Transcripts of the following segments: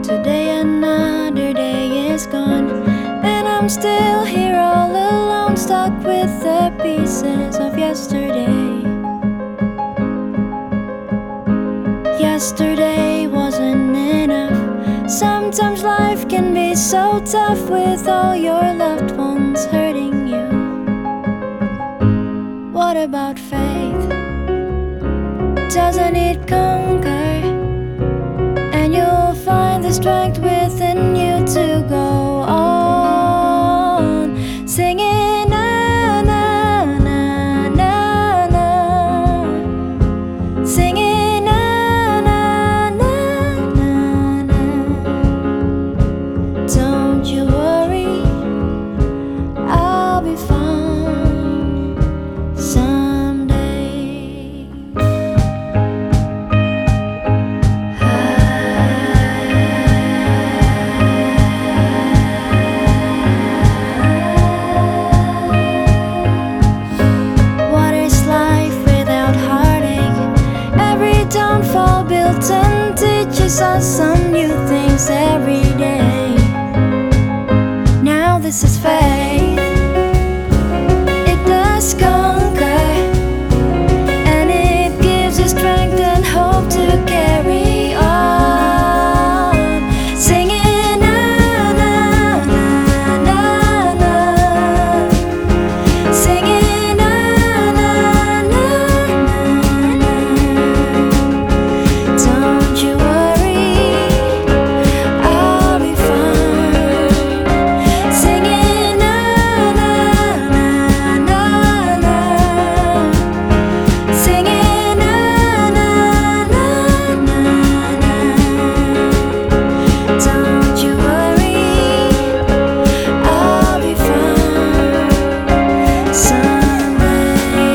Today another day is gone, and I'm still here all alone, stuck with the pieces of yesterday. Yesterday wasn't enough. Sometimes life can be so tough with all your loved ones hurting you. What about faith? Doesn't it conquer? And you'll find the strength within you to go on, singing na na na na na, singing na na na na na. Don't you worry, I'll be fine someday. What is life without heartache? Every downfall built and teaches us some new things every day. Now this is faith. It does conquer, and it gives you strength and hope to carry on, singing na na na na na, singing na na na na na. Don't you worry, I'll be fine, singing na na na na na, singing na na na na na. Don't you worry, I'll be fine someday.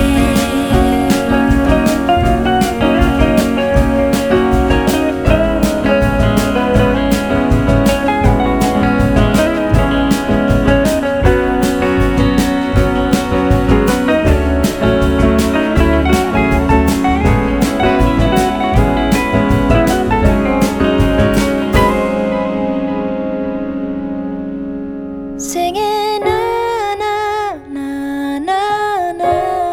Singing na na na na na,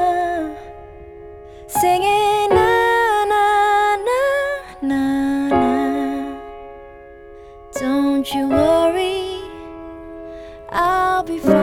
singing na na na na na. Don't you worry, I'll be fine.